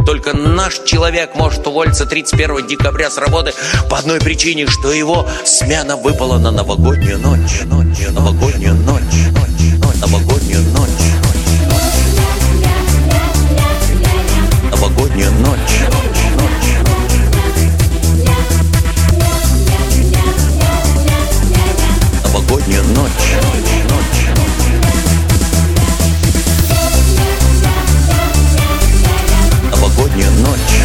Только наш человек может уволиться 31 декабря с работы по одной причине, что его смена выпала на новогоднюю ночь. Новогоднюю ночь. Новогоднюю ночь. Новогоднюю ночь. Новогоднюю ночь. Новогоднюю ночь.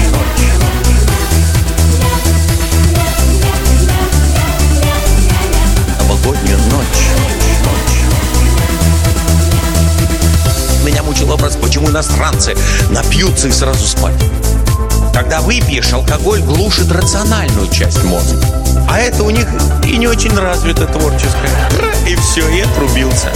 Новогоднюю ночь. Меня мучил вопрос, почему иностранцы напьются и сразу спать. Когда выпьешь, алкоголь глушит рациональную часть мозга. А это у них и не очень развито творческое. И все, и отрубился.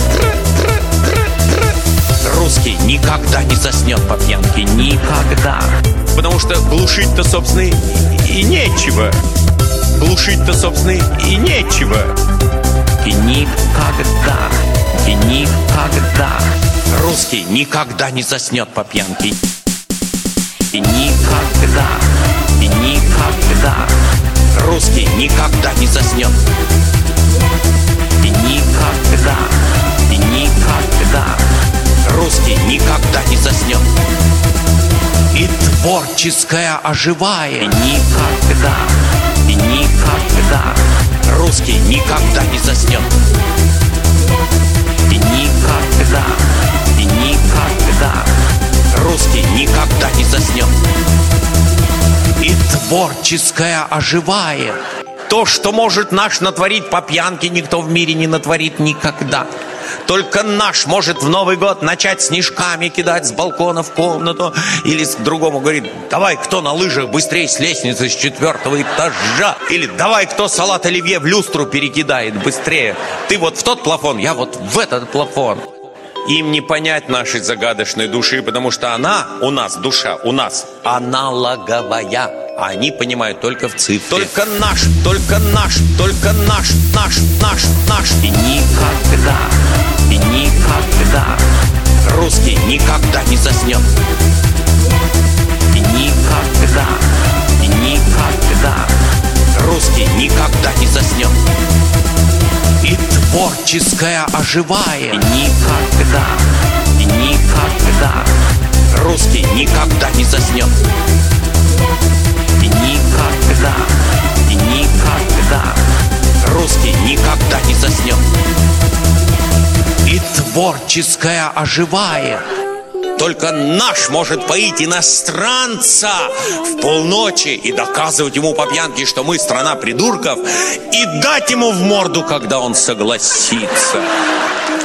Русский никогда не заснет по пьянке. Никогда. Потому что глушить-то, собственно, и нечего. Глушить-то, собственно, и нечего. И никогда. И никогда. Русский никогда не заснет по пьянке. И никогда. И никогда. Русский никогда не заснет. И никогда. И никогда. Русский никогда не заснет. И творческое оживает. И никогда. И никогда. Русский никогда не заснет. И никогда. И никогда. Русский никогда не заснет. И творческое оживает. То, что может наш натворить по пьянке, никто в мире не натворит никогда. Только наш может в Новый год начать снежками кидать с балкона в комнату. Или другому говорит: давай, кто на лыжах быстрее с лестницы с 4-го этажа. Или давай, кто салат оливье в люстру перекидает быстрее. Ты вот в тот плафон, я вот в этот плафон. Им не понять нашей загадочной души, потому что она у нас, душа у нас аналоговая. А они понимают только в цифре. Только наш, только наш, только наш. И никогда, и никогда русский никогда не заснет. И никогда, и никогда русский никогда не заснет. И творческое оживает. И никогда, и никогда русский никогда не заснет. И никогда, и никогда русский никогда не заснет. И творческое оживает. Только наш может поить иностранца в полночи и доказывать ему по пьянке, что мы страна придурков, и дать ему в морду, когда он согласится.